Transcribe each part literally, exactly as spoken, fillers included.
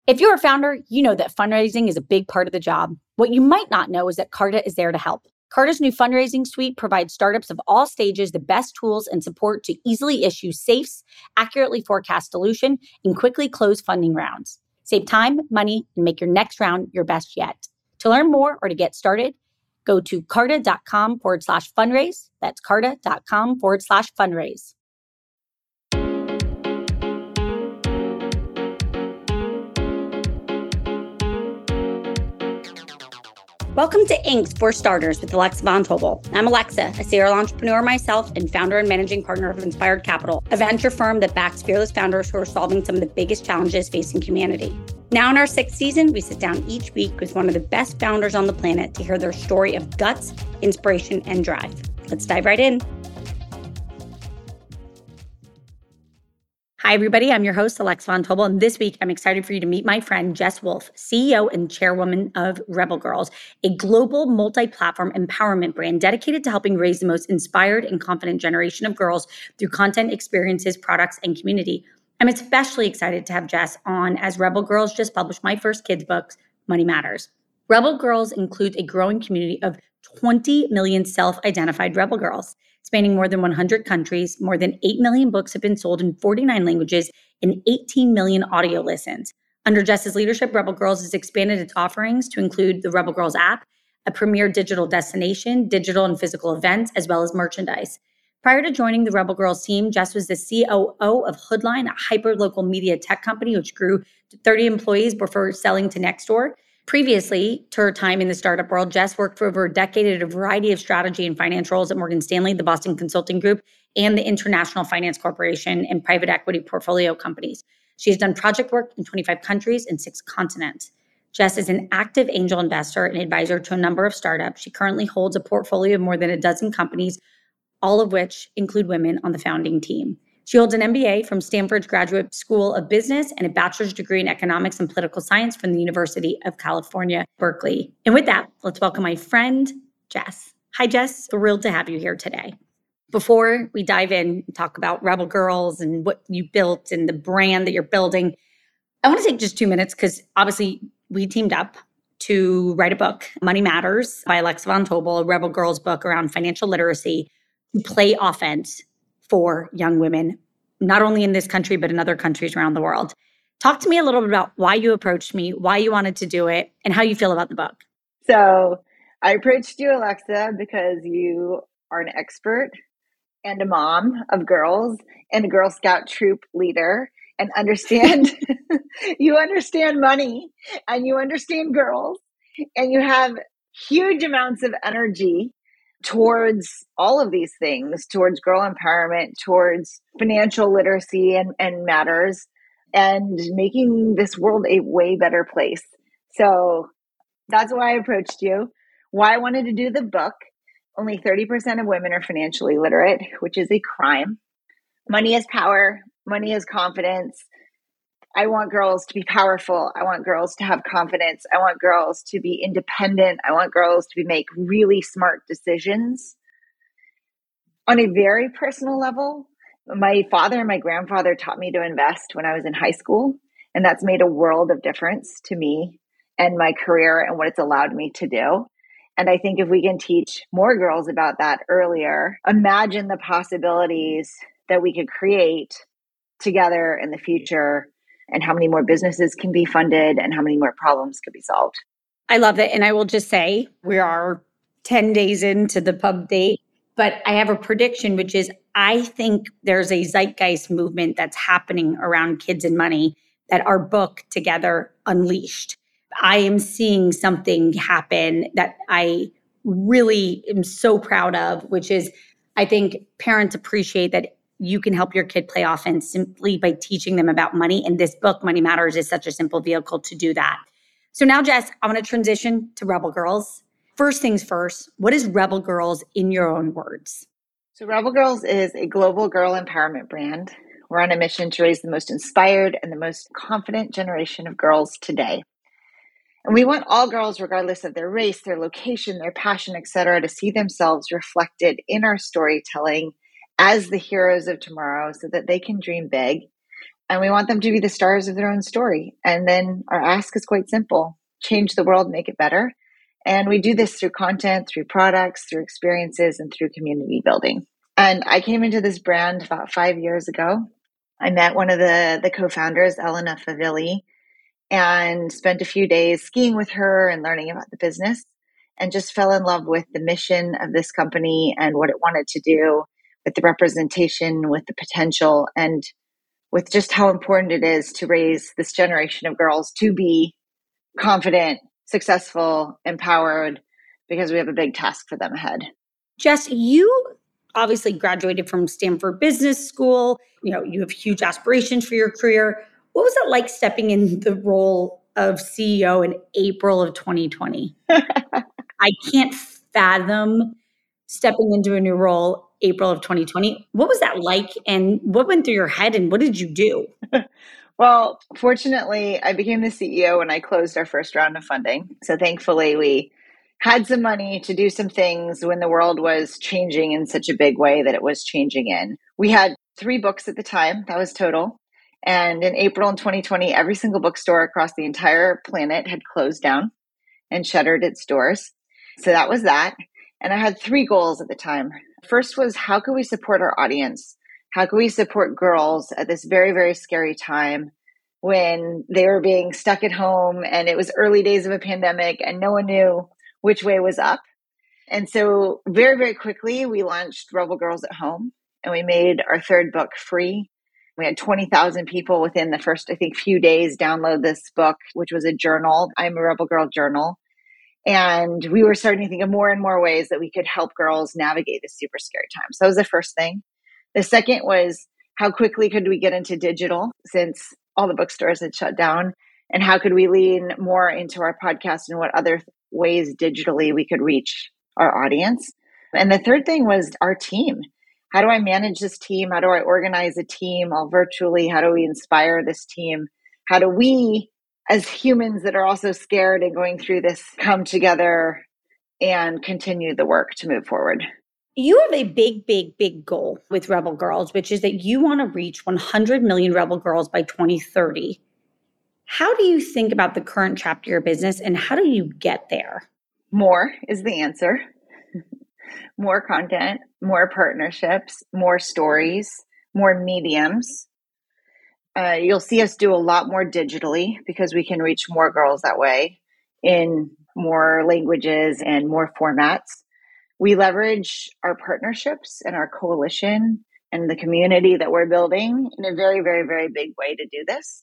If you're a founder, you know that fundraising is a big part of the job. What you might not know is that Carta is there to help. Carta's new fundraising suite provides startups of all stages the best tools and support to easily issue safes, accurately forecast dilution, and quickly close funding rounds. Save time, money, and make your next round your best yet. To learn more or to get started, go to carta.com forward slash fundraise. That's carta.com forward slash fundraise. Welcome to Inks for Starters with Alexa Von Tobel. I'm Alexa, a serial entrepreneur myself and founder and managing partner of Inspired Capital, a venture firm that backs fearless founders who are solving some of the biggest challenges facing humanity. Now in our sixth season, we sit down each week with one of the best founders on the planet to hear their story of guts, inspiration, and drive. Let's dive right in. Hi, everybody. I'm your host, Alexa Von Tobel, and this week I'm excited for you to meet my friend, Jess Wolfe, C E O and chairwoman of Rebel Girls, a global multi-platform empowerment brand dedicated to helping raise the most inspired and confident generation of girls through content, experiences, products, and community. I'm especially excited to have Jess on as Rebel Girls just published my first kids' book, Money Matters. Rebel Girls includes a growing community of twenty million self-identified Rebel Girls. Spanning more than one hundred countries, more than eight million books have been sold in forty-nine languages and eighteen million audio listens. Under Jess's leadership, Rebel Girls has expanded its offerings to include the Rebel Girls app, a premier digital destination, digital and physical events, as well as merchandise. Prior to joining the Rebel Girls team, Jess was the C O O of Hoodline, a hyper-local media tech company which grew to thirty employees before selling to Nextdoor. Previously to her time in the startup world, Jess worked for over a decade at a variety of strategy and finance roles at Morgan Stanley, the Boston Consulting Group, and the International Finance Corporation and private equity portfolio companies. She has done project work in twenty-five countries and six continents. Jess is an active angel investor and advisor to a number of startups. She currently holds a portfolio of more than a dozen companies, all of which include women on the founding team. She holds an M B A from Stanford's Graduate School of Business and a bachelor's degree in economics and political science from the University of California, Berkeley. And with that, let's welcome my friend, Jess. Hi, Jess. Thrilled to have you here today. Before we dive in and talk about Rebel Girls and what you built and the brand that you're building, I want to take just two minutes because obviously we teamed up to write a book, Money Matters by Alexa Von Tobel, a Rebel Girls book around financial literacy, to play offense for young women, not only in this country, but in other countries around the world. Talk to me a little bit about why you approached me, why you wanted to do it, and how you feel about the book. So I approached you, Alexa, because you are an expert and a mom of girls and a Girl Scout troop leader and understand, you understand money and you understand girls and you have huge amounts of energy towards all of these things, towards girl empowerment, towards financial literacy and, and matters, and making this world a way better place. So that's why I approached you, why I wanted to do the book. Only thirty percent of women are financially literate, which is a crime. Money is power. Money is confidence. I want girls to be powerful. I want girls to have confidence. I want girls to be independent. I want girls to make really smart decisions. On a very personal level, my father and my grandfather taught me to invest when I was in high school, and that's made a world of difference to me and my career and what it's allowed me to do. And I think if we can teach more girls about that earlier, imagine the possibilities that we could create together in the future, and how many more businesses can be funded and how many more problems could be solved. I love it. And I will just say we are ten days into the pub date, but I have a prediction, which is I think there's a zeitgeist movement that's happening around kids and money that our book together unleashed. I am seeing something happen that I really am so proud of, which is I think parents appreciate that you can help your kid play offense simply by teaching them about money. And this book, Money Matters, is such a simple vehicle to do that. So now, Jess, I want to transition to Rebel Girls. First things first, what is Rebel Girls in your own words? So Rebel Girls is a global girl empowerment brand. We're on a mission to raise the most inspired and the most confident generation of girls today. And we want all girls, regardless of their race, their location, their passion, et cetera, to see themselves reflected in our storytelling as the heroes of tomorrow so that they can dream big And we want them to be the stars of their own story. And then our ask is quite simple: change the world, make it better. And we do this through content, through products, through experiences, and through community building. And I came into this brand about five years ago. I met one of the, the co-founders, Elena Favilli, and spent a few days skiing with her and learning about the business, and just fell in love with the mission of this company and what it wanted to do, with the representation, with the potential, and with just how important it is to raise this generation of girls to be confident, successful, empowered, because we have a big task for them ahead. Jess, you obviously graduated from Stanford Business School. You know, you have huge aspirations for your career. What was it like stepping in the role of C E O in April of twenty twenty? I can't fathom stepping into a new role April of twenty twenty. What was that like, and what went through your head, and what did you do? Well, fortunately, I became the C E O when I closed our first round of funding. So thankfully, we had some money to do some things when the world was changing in such a big way that it was changing in. We had three books at the time. That was total. And in April in twenty twenty, every single bookstore across the entire planet had closed down and shuttered its doors. So that was that. And I had three goals at the time. First was, how could we support our audience? How can we support girls at this very, very scary time when they were being stuck at home and it was early days of a pandemic and no one knew which way was up? And so very, very quickly, we launched Rebel Girls at Home, and we made our third book free. We had twenty thousand people within the first, I think, few days download this book, which was a journal. I'm a Rebel Girl journal. And we were starting to think of more and more ways that we could help girls navigate this super scary time. So that was the first thing. The second was, how quickly could we get into digital since all the bookstores had shut down? And how could we lean more into our podcast and what other ways digitally we could reach our audience? And the third thing was our team. How do I manage this team? How do I organize a team all virtually? How do we inspire this team? How do we, as humans that are also scared and going through this, come together and continue the work to move forward? You have a big, big, big goal with Rebel Girls, which is that you want to reach one hundred million Rebel Girls by twenty thirty. How do you think about the current chapter of your business, and how do you get there? More is the answer. More content, more partnerships, more stories, more mediums. Uh, you'll see us do a lot more digitally because we can reach more girls that way in more languages and more formats. We leverage our partnerships and our coalition and the community that we're building in a very, very, very big way to do this.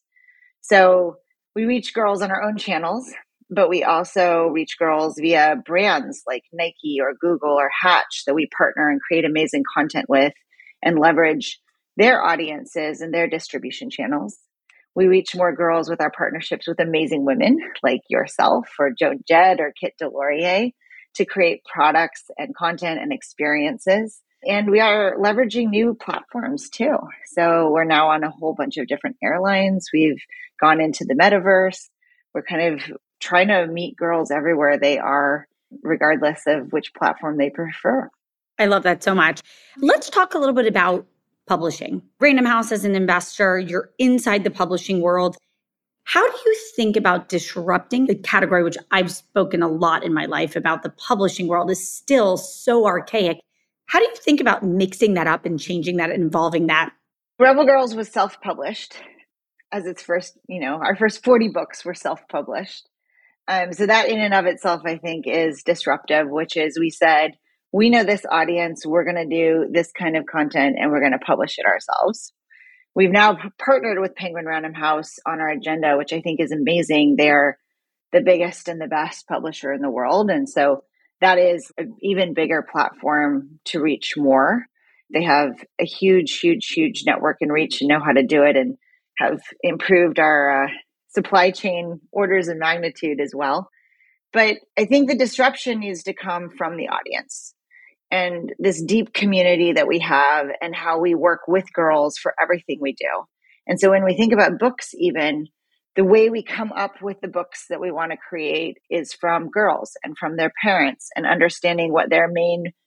So we reach girls on our own channels, but we also reach girls via brands like Nike or Google or Hatch that we partner and create amazing content with and leverage their audiences and their distribution channels. We reach more girls with our partnerships with amazing women like yourself or Joan Jett or Kit Delorier to create products and content and experiences. And we are leveraging new platforms too. So we're now on a whole bunch of different airlines. We've gone into the metaverse. We're kind of trying to meet girls everywhere they are, regardless of which platform they prefer. I love that so much. Let's talk a little bit about publishing. Random House as an investor, you're inside the publishing world. How do you think about disrupting the category, which I've spoken a lot in my life about? The publishing world is still so archaic. How do you think about mixing that up and changing that and involving that? Rebel Girls was self-published as its first, you know, our first forty books were self-published. Um, so that in and of itself, I think, is disruptive, which is we said, we know this audience, we're going to do this kind of content and we're going to publish it ourselves. We've now partnered with Penguin Random House on our agenda, which I think is amazing. They're the biggest and the best publisher in the world. And so that is an even bigger platform to reach more. They have a huge, huge, huge network and reach and know how to do it and have improved our uh, supply chain orders of magnitude as well. But I think the disruption needs to come from the audience and this deep community that we have and how we work with girls for everything we do. And so when we think about books, even the way we come up with the books that we want to create is from girls and from their parents and understanding what their main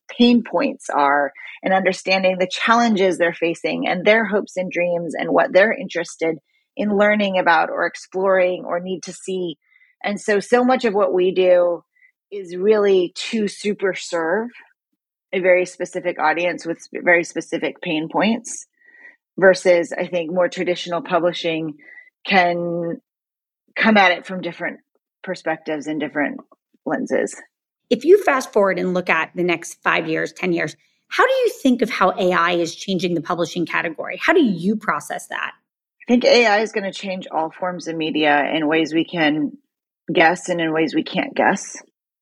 pain points are and understanding the challenges they're facing and their hopes and dreams and what they're interested in learning about or exploring or need to see. And so, so much of what we do is really to super serve a very specific audience with very specific pain points versus I think more traditional publishing can come at it from different perspectives and different lenses. If you fast forward and look at the next five years, ten years, how do you think of how A I is changing the publishing category? How do you process that? I think A I is going to change all forms of media in ways we can guess and in ways we can't guess.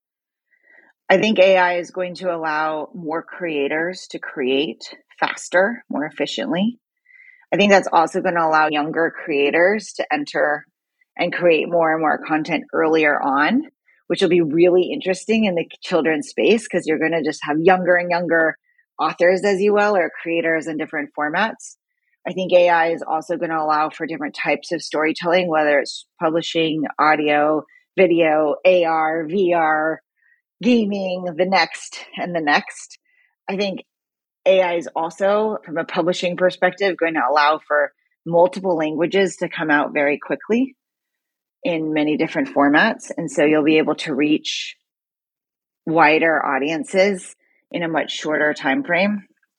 I think A I is going to allow more creators to create faster, more efficiently. I think that's also going to allow younger creators to enter and create more and more content earlier on, which will be really interesting in the children's space because you're going to just have younger and younger authors, as you will, or creators in different formats. I think A I is also going to allow for different types of storytelling, whether it's publishing, audio, video, A R, V R, gaming, the next and the next. I think A I is also, from a publishing perspective, going to allow for multiple languages to come out very quickly in many different formats. And so you'll be able to reach wider audiences in a much shorter time frame.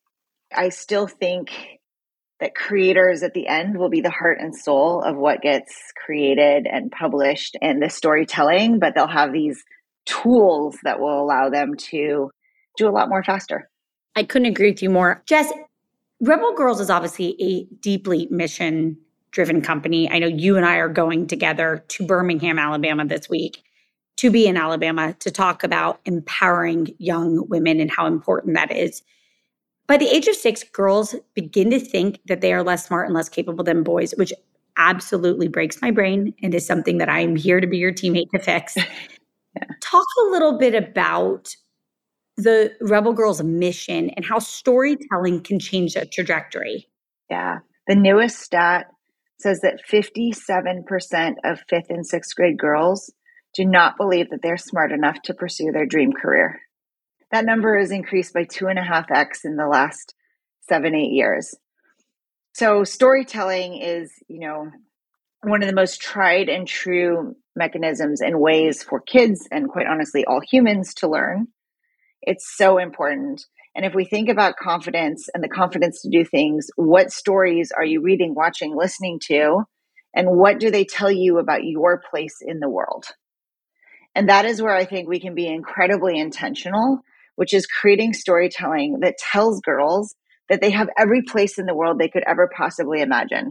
I still think that creators at the end will be the heart and soul of what gets created and published and the storytelling, but they'll have these tools that will allow them to do a lot more faster. I couldn't agree with you more. Jess, Rebel Girls is obviously a deeply mission-driven company. I know you and I are going together to Birmingham, Alabama this week to be in Alabama to talk about empowering young women and how important that is. By the age of six, girls begin to think that they are less smart and less capable than boys, which absolutely breaks my brain and is something that I'm here to be your teammate to fix. Yeah. Talk a little bit about the Rebel Girls mission and how storytelling can change that trajectory. Yeah. The newest stat says that fifty-seven percent of fifth and sixth grade girls do not believe that they're smart enough to pursue their dream career. That number has increased by two and a half X in the last seven, eight years. So storytelling is, you know, one of the most tried and true mechanisms and ways for kids and quite honestly, all humans to learn. It's so important. And if we think about confidence and the confidence to do things, what stories are you reading, watching, listening to? And what do they tell you about your place in the world? And that is where I think we can be incredibly intentional, which is creating storytelling that tells girls that they have every place in the world they could ever possibly imagine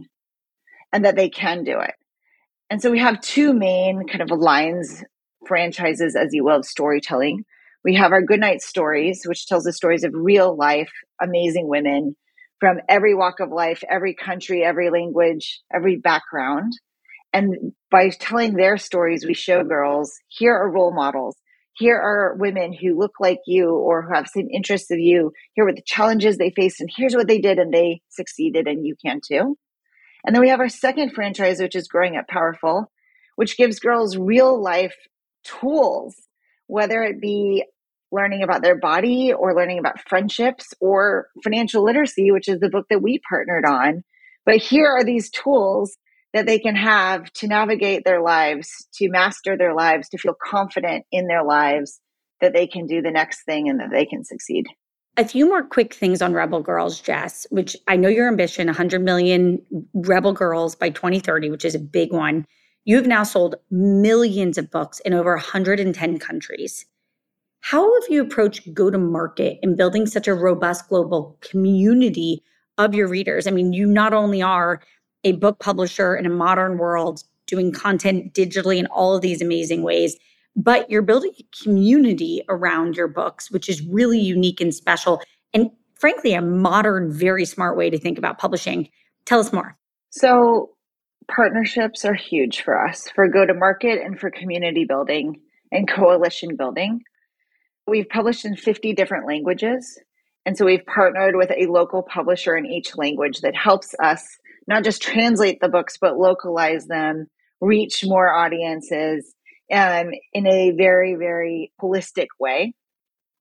and that they can do it. And so we have two main kind of lines, franchises, as you will, of storytelling. We have our Goodnight Stories, which tells the stories of real life, amazing women from every walk of life, every country, every language, every background. And by telling their stories, we show girls, here are role models. Here are women who look like you or who have same interests of you. Here were the challenges they faced, and here's what they did, and they succeeded, and you can too. And then we have our second franchise, which is Growing Up Powerful, which gives girls real life tools, whether it be learning about their body or learning about friendships or financial literacy, which is the book that we partnered on. But here are these tools that they can have to navigate their lives, to master their lives, to feel confident in their lives, that they can do the next thing and that they can succeed. A few more quick things on Rebel Girls, Jess, which I know your ambition, one hundred million Rebel Girls by twenty thirty, which is a big one. You have now sold millions of books in over one hundred ten countries. How have you approached go-to-market and building such a robust global community of your readers? I mean, you not only are a book publisher in a modern world doing content digitally in all of these amazing ways, but you're building a community around your books, which is really unique and special. And frankly, a modern, very smart way to think about publishing. Tell us more. So partnerships are huge for us, for go-to-market and for community building and coalition building. We've published in fifty different languages. And so we've partnered with a local publisher in each language that helps us not just translate the books, but localize them, reach more audiences um, in a very, very holistic way.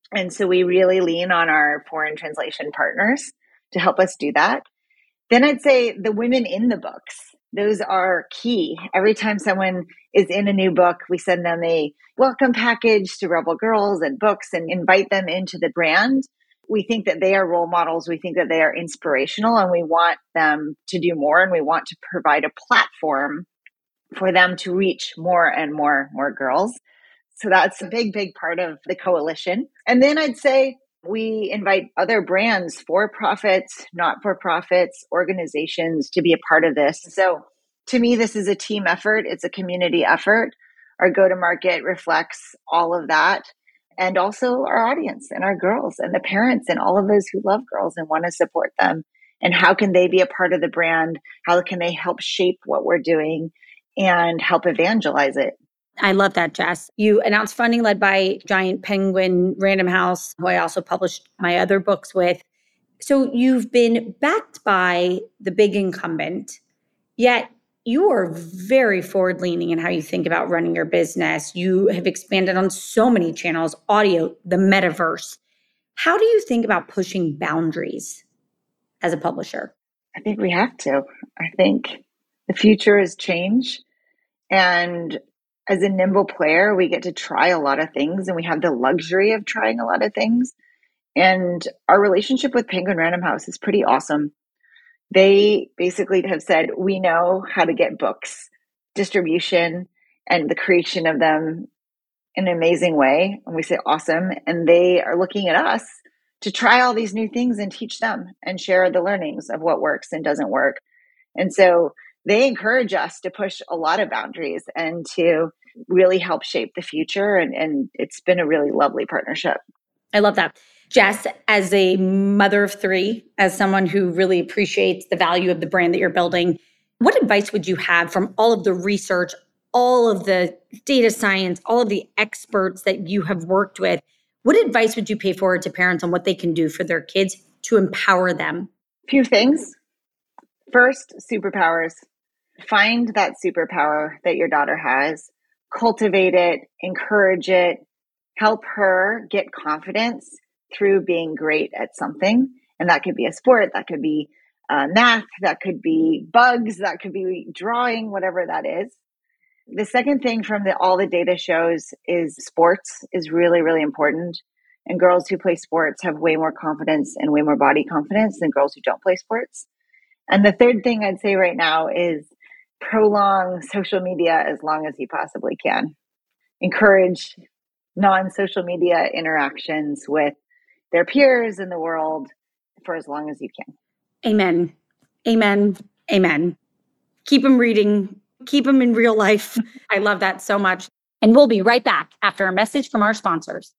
And so we really lean on our foreign translation partners to help us do that. Then I'd say the women in the books. Those are key. Every time someone is in a new book, we send them a welcome package to Rebel Girls and books and invite them into the brand. We think that they are role models. We think that they are inspirational, and we want them to do more, and we want to provide a platform for them to reach more and more, more girls. So that's a big, big part of the coalition. And then I'd say we invite other brands, for-profits, not-for-profits, organizations to be a part of this. So to me, this is a team effort. It's a community effort. Our go-to-market reflects all of that. And also our audience and our girls and the parents and all of those who love girls and want to support them. And how can they be a part of the brand? How can they help shape what we're doing and help evangelize it? I love that, Jess. You announced funding led by Giant Penguin Random House, who I also published my other books with. So you've been backed by the big incumbent, yet you are very forward-leaning in how you think about running your business. You have expanded on so many channels, audio, the metaverse. How do you think about pushing boundaries as a publisher? I think we have to. I think the future is change. And as a nimble player, we get to try a lot of things, and we have the luxury of trying a lot of things. And our relationship with Penguin Random House is pretty awesome. They basically have said, we know how to get books, distribution, and the creation of them in an amazing way. And we say, awesome. And they are looking at us to try all these new things and teach them and share the learnings of what works and doesn't work. And so they encourage us to push a lot of boundaries and to really help shape the future. And, and it's been a really lovely partnership. I love that. Jess, as a mother of three, as someone who really appreciates the value of the brand that you're building, what advice would you have from all of the research, all of the data science, all of the experts that you have worked with? What advice would you pay forward to parents on what they can do for their kids to empower them? Few things. First, superpowers. Find that superpower that your daughter has, cultivate it, encourage it, help her get confidence through being great at something. And that could be a sport, that could be uh, math, that could be bugs, that could be drawing, whatever that is. The second thing from the, all the data shows is sports is really, really important. And girls who play sports have way more confidence and way more body confidence than girls who don't play sports. And the third thing I'd say right now is prolong social media as long as you possibly can. Encourage non-social media interactions with their peers in the world for as long as you can. Amen. Amen. Amen. Keep them reading. Keep them in real life. I love that so much. And we'll be right back after a message from our sponsors.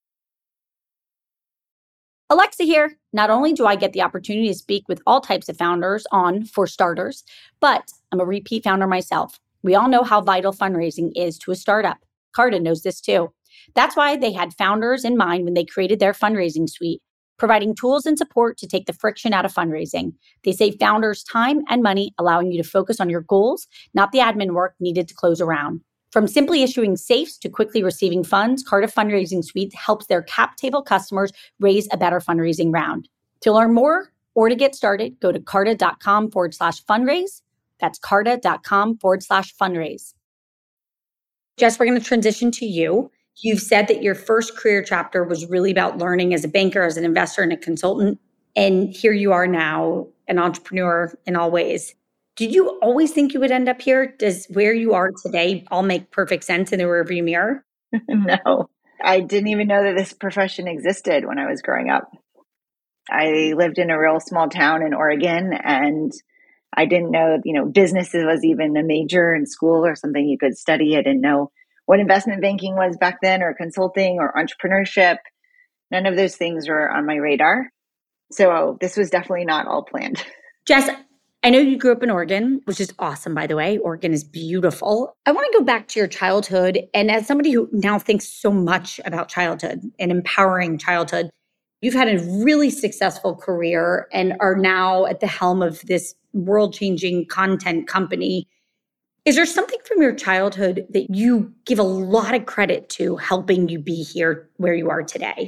Alexa here. Not only do I get the opportunity to speak with all types of founders on For Starters, but I'm a repeat founder myself. We all know how vital fundraising is to a startup. Carta knows this too. That's why they had founders in mind when they created their fundraising suite, providing tools and support to take the friction out of fundraising. They save founders time and money, allowing you to focus on your goals, not the admin work needed to close a round. From simply issuing safes to quickly receiving funds, Carta Fundraising Suite helps their cap table customers raise a better fundraising round. To learn more or to get started, go to carta.com forward slash fundraise. That's carta.com forward slash fundraise. Jess, we're going to transition to you. You've said that your first career chapter was really about learning as a banker, as an investor, and a consultant. And here you are now, an entrepreneur in all ways. Did you always think you would end up here? Does where you are today all make perfect sense in the rearview mirror? No, I didn't even know that this profession existed when I was growing up. I lived in a real small town in Oregon, and I didn't know, you know, business was even a major in school or something you could study. I didn't know what investment banking was back then, or consulting, or entrepreneurship. None of those things were on my radar. So this was definitely not all planned. Jess, I know you grew up in Oregon, which is awesome, by the way. Oregon is beautiful. I want to go back to your childhood. And as somebody who now thinks so much about childhood and empowering childhood, you've had a really successful career and are now at the helm of this world-changing content company. Is there something from your childhood that you give a lot of credit to helping you be here where you are today?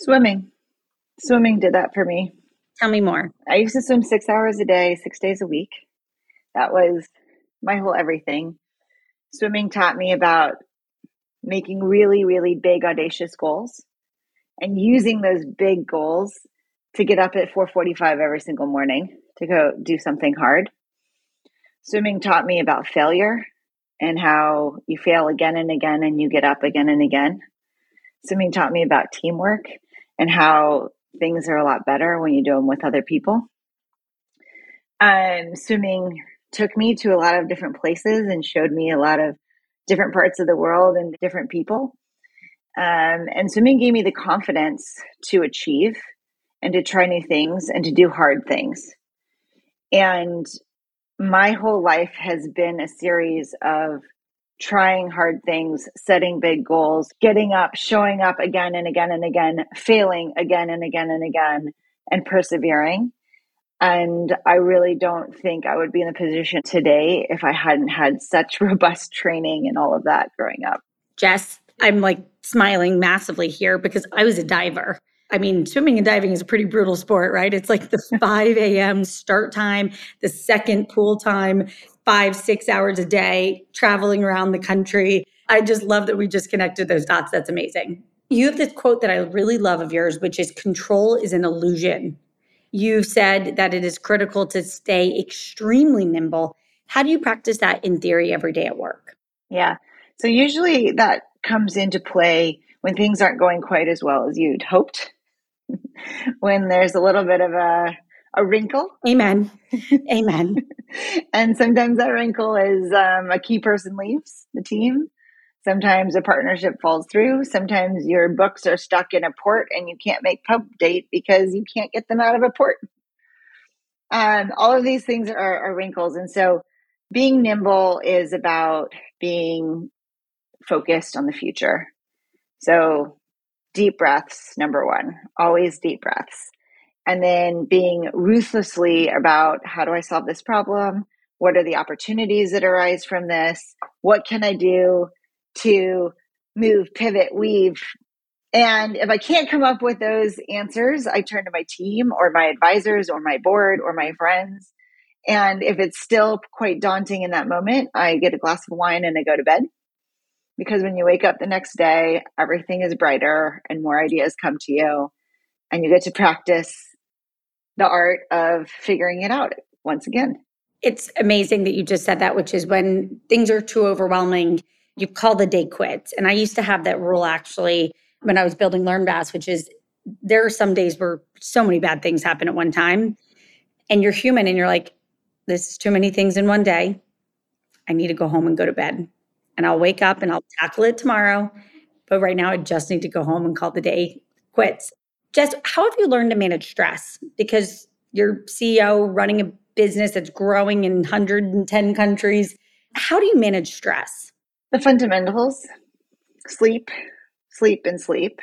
Swimming. Swimming did that for me. Tell me more. I used to swim six hours a day, six days a week. That was my whole everything. Swimming taught me about making really, really big, audacious goals and using those big goals to get up at four forty-five every single morning to go do something hard. Swimming taught me about failure and how you fail again and again and you get up again and again. Swimming taught me about teamwork and how things are a lot better when you do them with other people. Um, swimming took me to a lot of different places and showed me a lot of different parts of the world and different people. Um, and swimming gave me the confidence to achieve and to try new things and to do hard things. And my whole life has been a series of trying hard things, setting big goals, getting up, showing up again and again and again, failing again and again and again, and persevering. And I really don't think I would be in the position today if I hadn't had such robust training and all of that growing up. Jess, I'm like smiling massively here because I was a diver. I mean, swimming and diving is a pretty brutal sport, right? It's like the five a.m. start time, the second pool time, five, six hours a day, traveling around the country. I just love that we just connected those dots. That's amazing. You have this quote that I really love of yours, which is control is an illusion. You've said that it is critical to stay extremely nimble. How do you practice that in theory every day at work? Yeah. So usually that comes into play when things aren't going quite as well as you'd hoped. When there's a little bit of a, a wrinkle. Amen. Amen. And sometimes that wrinkle is um, a key person leaves the team. Sometimes a partnership falls through. Sometimes your books are stuck in a port and you can't make pub date because you can't get them out of a port. Um, all of these things are, are wrinkles. And so being nimble is about being focused on the future. So deep breaths, number one, always deep breaths. And then being ruthlessly about how do I solve this problem? What are the opportunities that arise from this? What can I do to move, pivot, weave? And if I can't come up with those answers, I turn to my team or my advisors or my board or my friends. And if it's still quite daunting in that moment, I get a glass of wine and I go to bed. Because when you wake up the next day, everything is brighter and more ideas come to you. And you get to practice the art of figuring it out once again. It's amazing that you just said that, which is when things are too overwhelming, you call the day quits. And I used to have that rule actually when I was building LearnVast, which is there are some days where so many bad things happen at one time and you're human and you're like, this is too many things in one day. I need to go home and go to bed. And I'll wake up and I'll tackle it tomorrow. But right now I just need to go home and call the day quits. Jess, how have you learned to manage stress? Because you're C E O running a business that's growing in one hundred ten countries. How do you manage stress? The fundamentals, sleep, sleep, and sleep.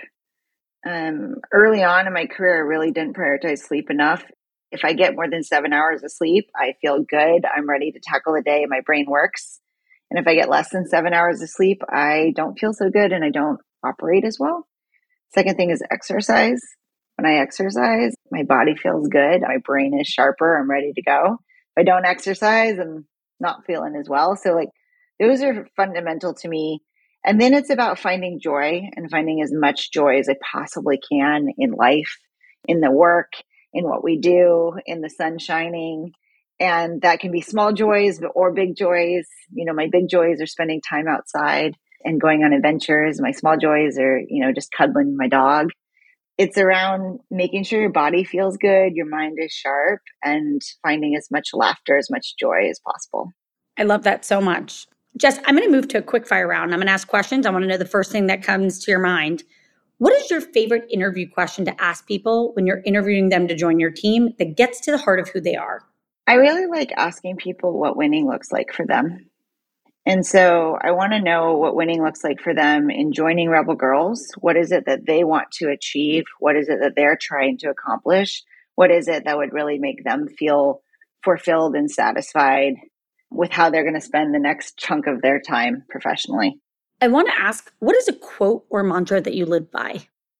Um, early on in my career, I really didn't prioritize sleep enough. If I get more than seven hours of sleep, I feel good. I'm ready to tackle the day. My brain works. And if I get less than seven hours of sleep, I don't feel so good and I don't operate as well. Second thing is exercise. When I exercise, my body feels good. My brain is sharper. I'm ready to go. If I don't exercise, I'm not feeling as well. So like those are fundamental to me. And then it's about finding joy and finding as much joy as I possibly can in life, in the work, in what we do, in the sun shining. And that can be small joys or big joys. You know, my big joys are spending time outside and going on adventures. My small joys are, you know, just cuddling my dog. It's around making sure your body feels good, your mind is sharp, and finding as much laughter, as much joy as possible. I love that so much. Jess, I'm going to move to a quick fire round. I'm going to ask questions. I want to know the first thing that comes to your mind. What is your favorite interview question to ask people when you're interviewing them to join your team that gets to the heart of who they are? I really like asking people what winning looks like for them. And so I want to know what winning looks like for them in joining Rebel Girls. What is it that they want to achieve? What is it that they're trying to accomplish? What is it that would really make them feel fulfilled and satisfied with how they're going to spend the next chunk of their time professionally? I want to ask, what is a quote or mantra that you live by?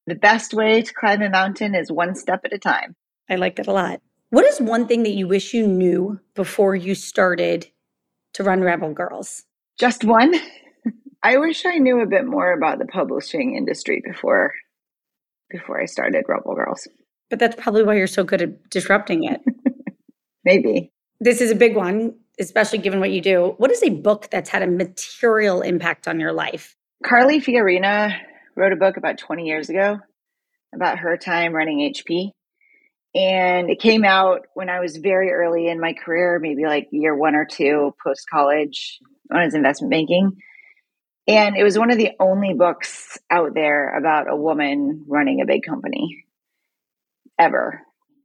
the best way to climb a mountain is one step at a time. I like that a lot. What is one thing that you wish you knew before you started to run Rebel Girls? Just one? I wish I knew a bit more about the publishing industry before before I started Rebel Girls. But that's probably why you're so good at disrupting it. Maybe. This is a big one, especially given what you do. What is a book that's had a material impact on your life? Carly Fiorina wrote a book about twenty years ago about her time running H P. And it came out when I was very early in my career, maybe like year one or two post-college when I was investment banking. And it was one of the only books out there about a woman running a big company ever.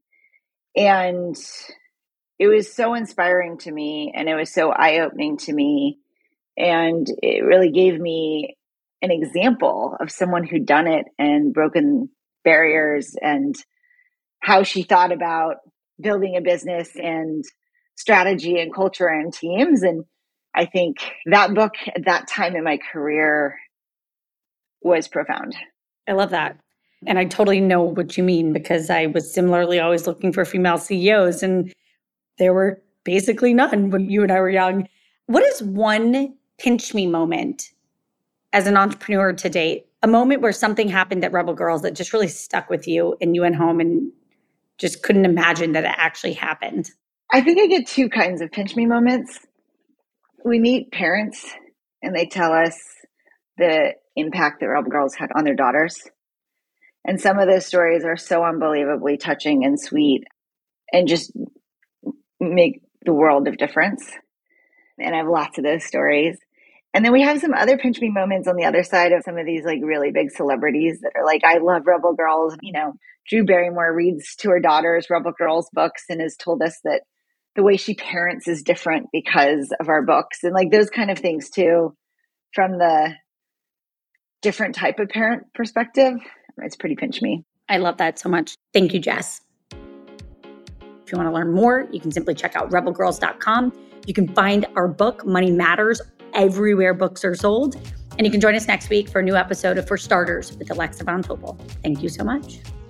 And it was so inspiring to me, and it was so eye-opening to me. And it really gave me an example of someone who'd done it and broken barriers, and how she thought about building a business and strategy and culture and teams. And I think that book at that time in my career was profound. I love that. And I totally know what you mean, because I was similarly always looking for female C E Os, and there were basically none when you and I were young. What is one pinch me moment as an entrepreneur to date? A moment where something happened at Rebel Girls that just really stuck with you and you went home and just couldn't imagine that it actually happened? I think I get two kinds of pinch me moments. We meet parents and they tell us the impact that Rebel Girls had on their daughters. And some of those stories are so unbelievably touching and sweet and just make the world of difference. And I have lots of those stories. And then we have some other pinch me moments on the other side of some of these like really big celebrities that are like, I love Rebel Girls. You know, Drew Barrymore reads to her daughters Rebel Girls books and has told us that the way she parents is different because of our books, and like those kind of things too, from the different type of parent perspective. It's pretty pinch me. I love that so much. Thank you, Jess. If you want to learn more, you can simply check out rebel girls dot com. You can find our book, Money Matters, everywhere books are sold. And you can join us next week for a new episode of For Starters with Alexa Von Tobel. Thank you so much.